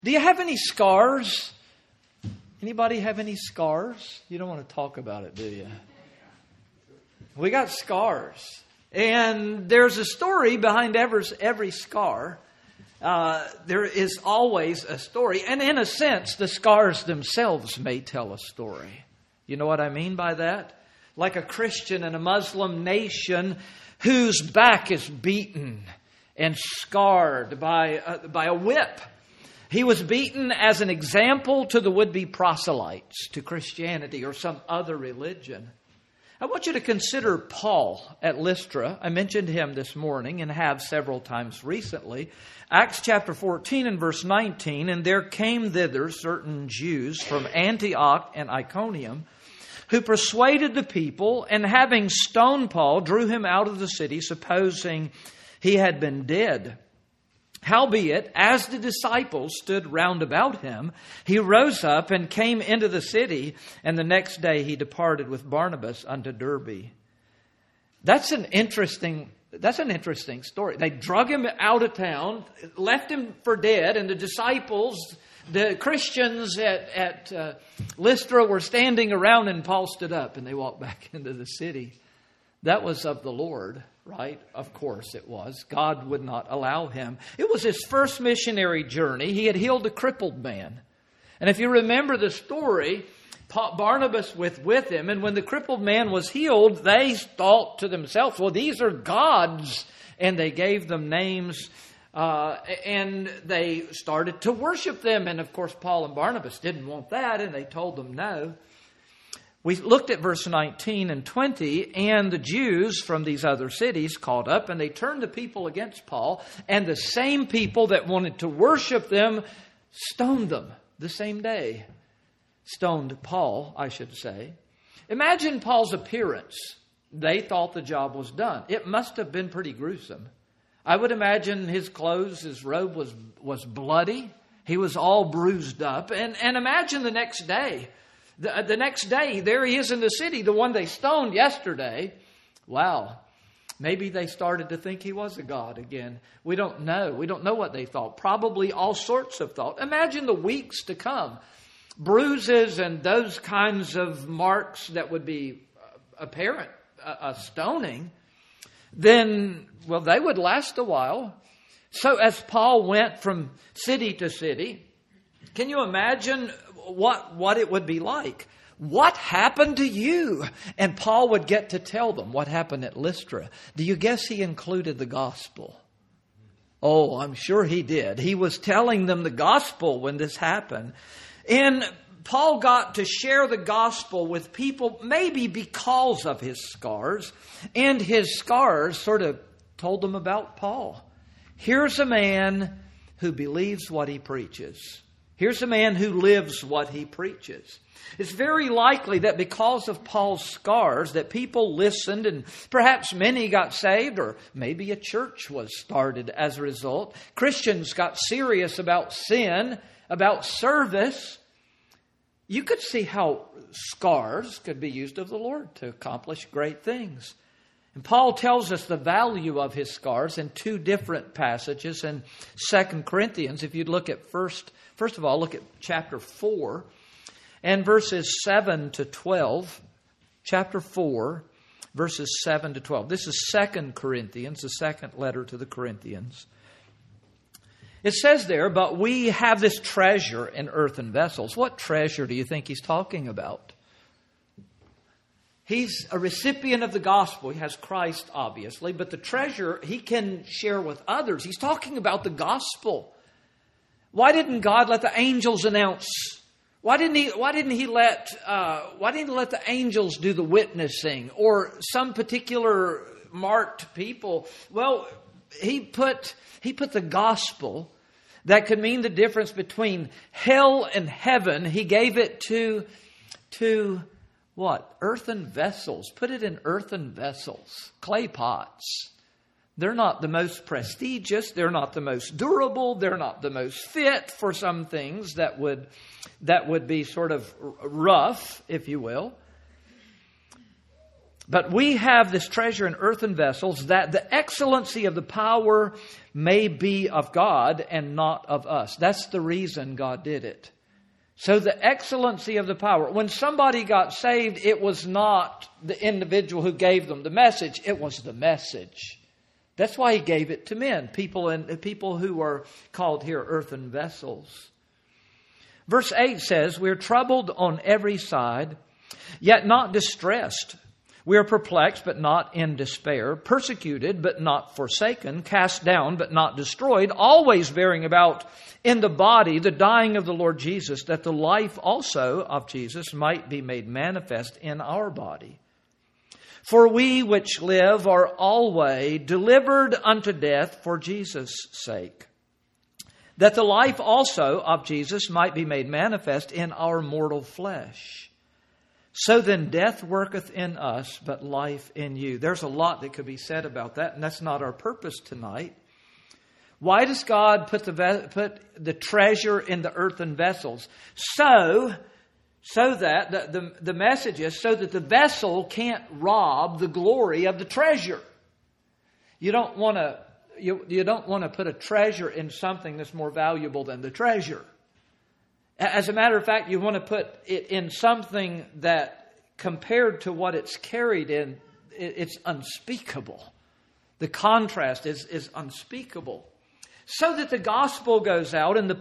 Do you have any scars? Anybody have any scars? You don't want to talk about it, do you? We got scars. And there's a story behind every scar. There is always a story. And in a sense, the scars themselves may tell a story. You know what I mean by that? Like a Christian in a Muslim nation whose back is beaten and scarred by a whip. He was beaten as an example to the would-be proselytes to Christianity or some other religion. I want you to consider Paul at Lystra. I mentioned him this morning and have several times recently. Acts chapter 14 and verse 19, and there came thither certain Jews from Antioch and Iconium, who persuaded the people, and having stoned Paul, drew him out of the city, supposing he had been dead. Howbeit, as the disciples stood round about him, he rose up and came into the city, and the next day he departed with Barnabas unto Derbe. That's an interesting story. They drug him out of town, left him for dead, and the disciples, the Christians at Lystra were standing around, and Paul stood up and they walked back into the city. That was of the Lord, right? Of course it was. God would not allow him. It was his first missionary journey. He had healed a crippled man. And if you remember the story, Barnabas was with him, and when the crippled man was healed, they thought to themselves, well, these are gods. And they gave them names, and they started to worship them. And of course, Paul and Barnabas didn't want that, and they told them no. We looked at verse 19 and 20, and the Jews from these other cities caught up, and they turned the people against Paul, and the same people that wanted to worship them stoned them the same day. Stoned Paul, I should say. Imagine Paul's appearance. They thought the job was done. It must have been pretty gruesome. I would imagine his clothes, his robe was bloody. He was all bruised up. And imagine the next day. The next day, there he is in the city, the one they stoned yesterday. Wow. Maybe they started to think he was a god again. We don't know. We don't know what they thought. Probably all sorts of thought. Imagine the weeks to come. Bruises and those kinds of marks that would be apparent, a stoning. Then, well, they would last a while. So as Paul went from city to city, can you imagine what it would be like? What happened to you? And Paul would get to tell them what happened at Lystra. Do you guess he included the gospel? Oh, I'm sure he did. He was telling them the gospel when this happened. And Paul got to share the gospel with people maybe because of his scars. And his scars sort of told them about Paul. Here's a man who believes what he preaches. Here's a man who lives what he preaches. It's very likely that because of Paul's scars that people listened and perhaps many got saved, or maybe a church was started as a result. Christians got serious about sin, about service. You could see how scars could be used of the Lord to accomplish great things. And Paul tells us the value of his scars in two different passages in 2 Corinthians. If you'd look at first of all, look at chapter 4 and verses 7 to 12. Chapter 4, verses 7 to 12. This is 2 Corinthians, the second letter to the Corinthians. It says there, but we have this treasure in earthen vessels. What treasure do you think he's talking about? He's a recipient of the gospel. He has Christ, obviously, but the treasure he can share with others. He's talking about the gospel. Why didn't God let the angels announce? Why didn't he let the angels do the witnessing or some particular marked people? Well, he put the gospel that could mean the difference between hell and heaven. He gave it to what? Earthen vessels. Put it in earthen vessels. Clay pots. They're not the most prestigious. They're not the most durable. They're not the most fit for some things that would be sort of rough, if you will. But we have this treasure in earthen vessels, that the excellency of the power may be of God and not of us. That's the reason God did it. So the excellency of the power. When somebody got saved, it was not the individual who gave them the message. It was the message. That's why He gave it to men, people who are called here earthen vessels. Verse 8 says, "We are troubled on every side, yet not distressed. We are perplexed, but not in despair. Persecuted, but not forsaken. Cast down, but not destroyed. Always bearing about in the body the dying of the Lord Jesus, that the life also of Jesus might be made manifest in our body. For we which live are always delivered unto death for Jesus' sake, that the life also of Jesus might be made manifest in our mortal flesh. So then death worketh in us, but life in you." There's a lot that could be said about that, and that's not our purpose tonight. Why does God put the treasure in the earthen vessels? So that the message is so that the vessel can't rob the glory of the treasure. You don't want to put a treasure in something that's more valuable than the treasure. As a matter of fact, you want to put it in something that, compared to what it's carried in, it's unspeakable. The contrast is unspeakable. So that the gospel goes out and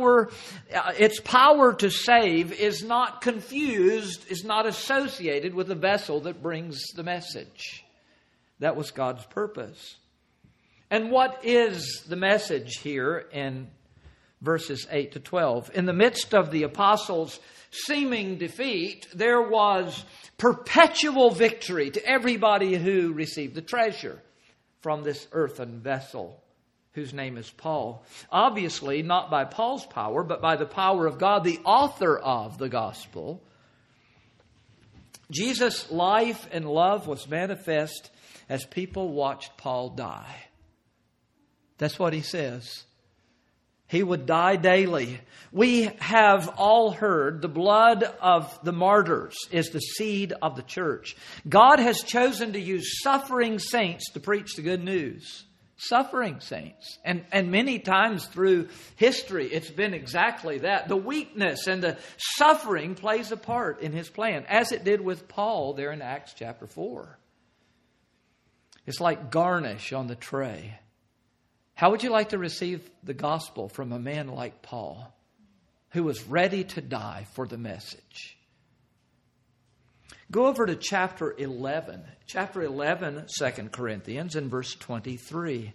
its power to save is not confused, is not associated with the vessel that brings the message. That was God's purpose. And what is the message here in verses 8 to 12? In the midst of the apostles' seeming defeat, there was perpetual victory to everybody who received the treasure from this earthen vessel, whose name is Paul. Obviously, not by Paul's power, but by the power of God, the author of the gospel. Jesus' life and love was manifest as people watched Paul die. That's what he says. He would die daily. We have all heard the blood of the martyrs is the seed of the church. God has chosen to use suffering saints to preach the good news. Suffering saints. And many times through history, it's been exactly that. The weakness and the suffering plays a part in His plan, as it did with Paul there in Acts chapter 4. It's like garnish on the tray. How would you like to receive the gospel from a man like Paul, who was ready to die for the message? Go over to chapter 11. Chapter 11, 2 Corinthians, and verse 23.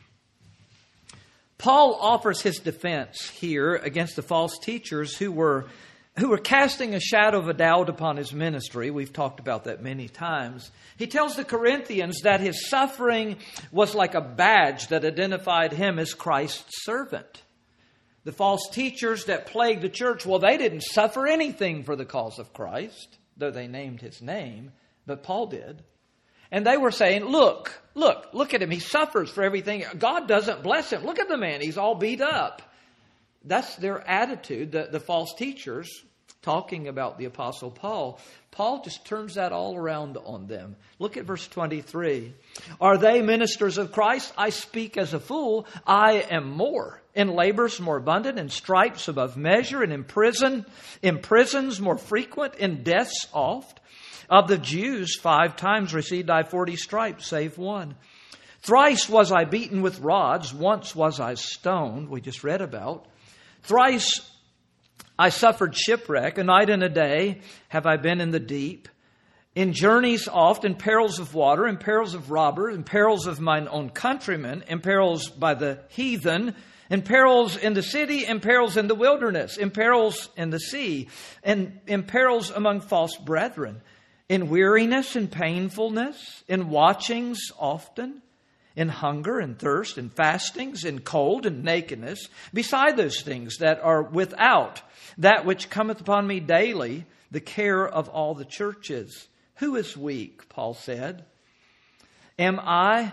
Paul offers his defense here against the false teachers who were casting a shadow of a doubt upon his ministry. We've talked about that many times. He tells the Corinthians that his suffering was like a badge that identified him as Christ's servant. The false teachers that plagued the church, well, they didn't suffer anything for the cause of Christ, though they named His name, but Paul did. And they were saying, look at him. He suffers for everything. God doesn't bless him. Look at the man. He's all beat up. That's their attitude, the false teachers talking about the Apostle Paul. Paul just turns that all around on them. Look at verse 23. Are they ministers of Christ? I speak as a fool. I am more. In labors more abundant, in stripes above measure, and in prisons more frequent, in deaths oft. Of the Jews 5 times received I 40 stripes, save one. Thrice was I beaten with rods. Once was I stoned. We just read about. Thrice I suffered shipwreck. A night and a day have I been in the deep. In journeys oft, in perils of water, in perils of robbers, in perils of mine own countrymen, in perils by the heathen, in perils in the city, in perils in the wilderness, in perils in the sea, and in perils among false brethren, in weariness and painfulness, in watchings often, in hunger and thirst, in fastings, in cold and nakedness, beside those things that are without, that which cometh upon me daily, the care of all the churches. Who is weak, Paul said? And I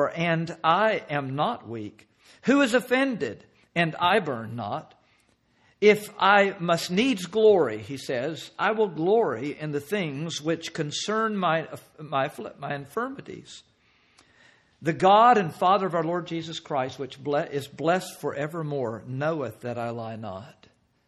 am not weak. Who is offended? And I burn not. If I must needs glory, he says, I will glory in the things which concern my infirmities. The God and Father of our Lord Jesus Christ, which is blessed forevermore, knoweth that I lie not.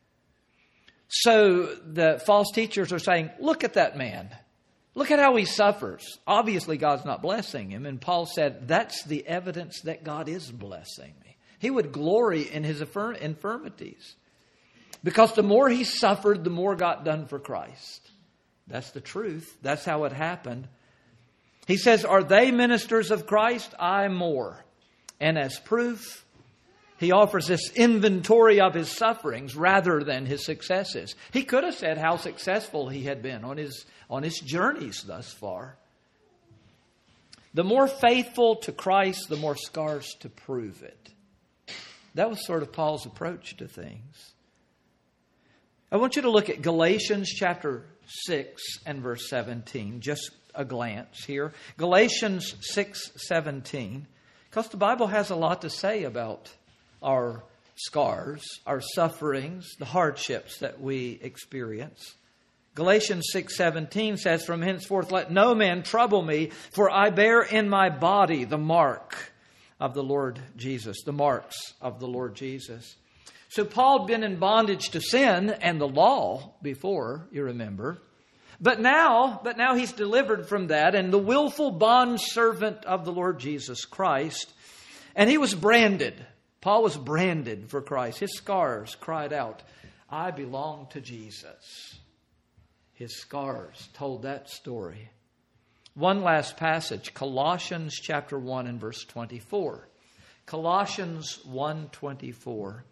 So the false teachers are saying, look at that man. Look at how he suffers. Obviously, God's not blessing him. And Paul said, that's the evidence that God is blessing me. He would glory in his infirmities. Because the more he suffered, the more got done for Christ. That's the truth. That's how it happened. He says, are they ministers of Christ? I more. And as proof, he offers this inventory of his sufferings rather than his successes. He could have said how successful he had been on his journeys thus far. The more faithful to Christ, the more scars to prove it. That was sort of Paul's approach to things. I want you to look at Galatians chapter 6 and verse 17. Just a glance here. Galatians 6:17. Because the Bible has a lot to say about our scars, our sufferings, the hardships that we experience. Galatians 6:17 says, from henceforth let no man trouble me, for I bear in my body the mark of the Lord Jesus. The marks of the Lord Jesus. So Paul had been in bondage to sin and the law before, you remember. But now he's delivered from that and the willful bondservant of the Lord Jesus Christ. And he was branded. Paul was branded for Christ. His scars cried out, I belong to Jesus. His scars told that story. One last passage, Colossians chapter 1 and verse 24. Colossians 1:24.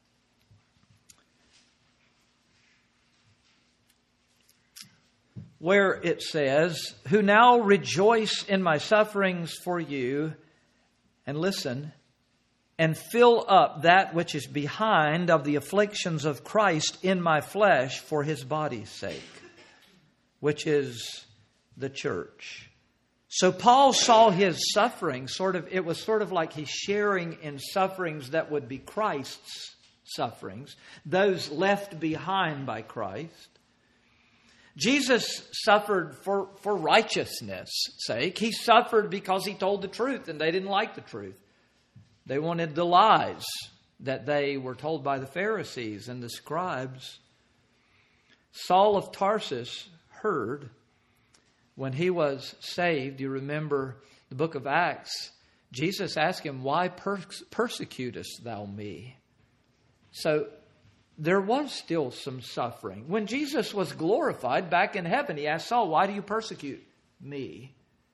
Where it says, who now rejoice in my sufferings for you, and listen, and fill up that which is behind of the afflictions of Christ in my flesh for his body's sake, which is the church. So Paul saw his suffering it was sort of like he's sharing in sufferings that would be Christ's sufferings, those left behind by Christ. Jesus suffered for righteousness' sake. He suffered because he told the truth and they didn't like the truth. They wanted the lies that they were told by the Pharisees and the scribes. Saul of Tarsus heard when he was saved. You remember the book of Acts. Jesus asked him, why persecutest thou me? So there was still some suffering. When Jesus was glorified back in heaven, he asked Saul, why do you persecute me?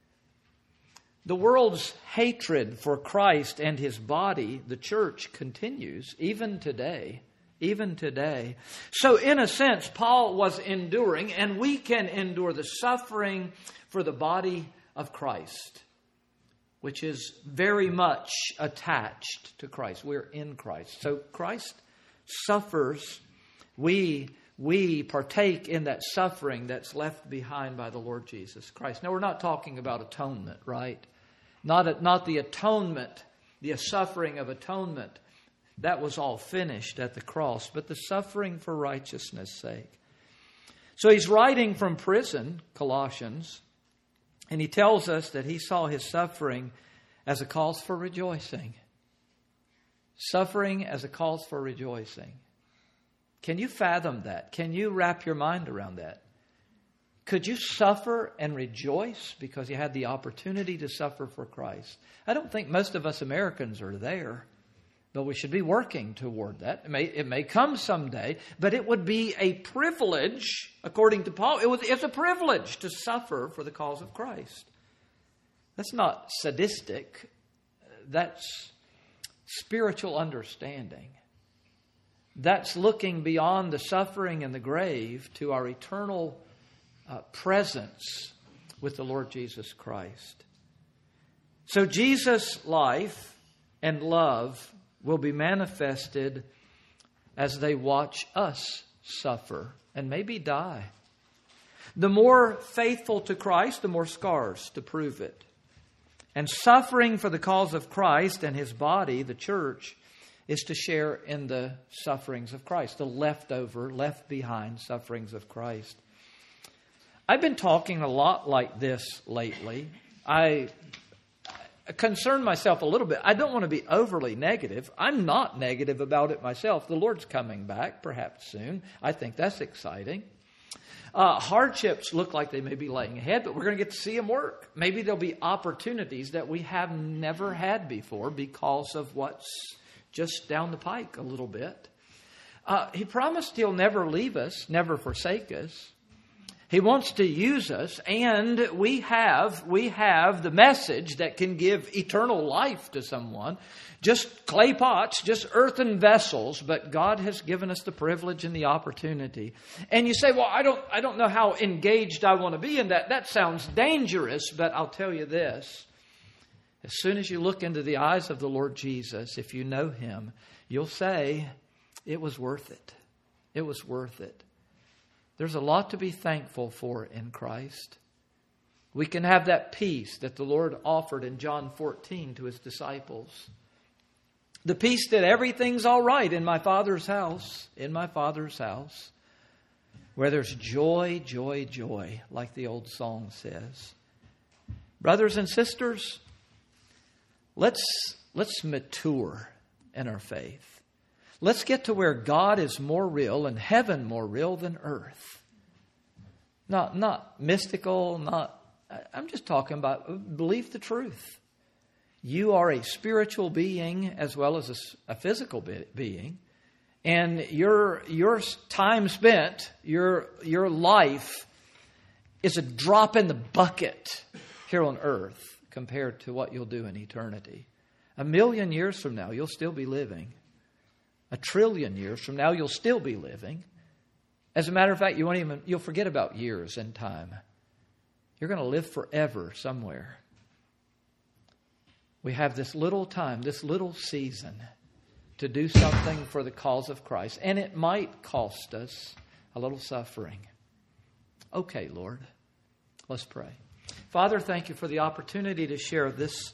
The world's hatred for Christ and his body, the church, continues even today. Even today. So in a sense, Paul was enduring, and we can endure the suffering for the body of Christ, which is very much attached to Christ. We're in Christ. So Christ suffers. We partake in that suffering that's left behind by the Lord Jesus Christ. Now, we're not talking about atonement, right? Not the atonement, the suffering of atonement. That was all finished at the cross, but the suffering for righteousness' sake. So he's writing from prison, Colossians, and he tells us that he saw his suffering as a cause for rejoicing. Suffering as a cause for rejoicing. Can you fathom that? Can you wrap your mind around that? Could you suffer and rejoice because you had the opportunity to suffer for Christ? I don't think most of us Americans are there, but we should be working toward that. It may come someday, but it would be a privilege, according to Paul. It's a privilege to suffer for the cause of Christ. That's not sadistic. That's spiritual understanding. That's looking beyond the suffering and the grave to our eternal presence with the Lord Jesus Christ. So Jesus' life and love will be manifested as they watch us suffer and maybe die. The more faithful to Christ, the more scars to prove it. And suffering for the cause of Christ and his body, the church, is to share in the sufferings of Christ, the leftover, left behind sufferings of Christ. I've been talking a lot like this lately. I concern myself a little bit. I don't want to be overly negative. I'm not negative about it myself. The Lord's coming back, perhaps soon. I think that's exciting. Hardships look like they may be laying ahead, but we're going to get to see Him work. Maybe there'll be opportunities that we have never had before because of what's just down the pike a little bit. He promised He'll never leave us, never forsake us. He wants to use us, and we have the message that can give eternal life to someone. Just clay pots, just earthen vessels, but God has given us the privilege and the opportunity. And you say, well, I don't know how engaged I want to be in that. That sounds dangerous, but I'll tell you this. As soon as you look into the eyes of the Lord Jesus, if you know Him, you'll say, it was worth it. It was worth it. There's a lot to be thankful for in Christ. We can have that peace that the Lord offered in John 14 to His disciples. The peace that everything's all right in my Father's house, where there's joy, joy, joy, like the old song says. Brothers and sisters, let's mature in our faith. Let's get to where God is more real and heaven more real than earth. Not mystical, I'm just talking about believe the truth. You are a spiritual being as well as a physical being. And your time spent, your life is a drop in the bucket here on earth compared to what you'll do in eternity. 1,000,000 years from now, you'll still be living. 1,000,000,000,000 years from now, you'll still be living. As a matter of fact, you'll forget about years and time. You're going to live forever somewhere. We have this little time, this little season to do something for the cause of Christ. And it might cost us a little suffering. Okay, Lord, let's pray. Father, thank You for the opportunity to share this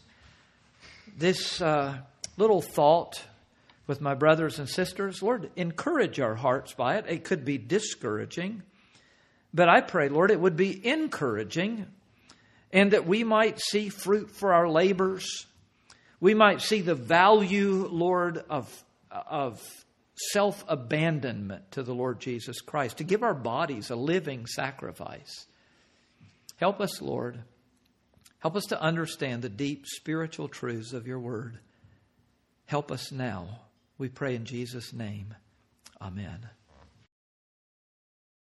little thought with my brothers and sisters. Lord, encourage our hearts by it. It could be discouraging, but I pray, Lord, it would be encouraging, and that we might see fruit for our labors. We might see the value, Lord, of self-abandonment to the Lord Jesus Christ, to give our bodies a living sacrifice. Help us, Lord. Help us to understand the deep spiritual truths of Your word. Help us now. We pray in Jesus' name. Amen.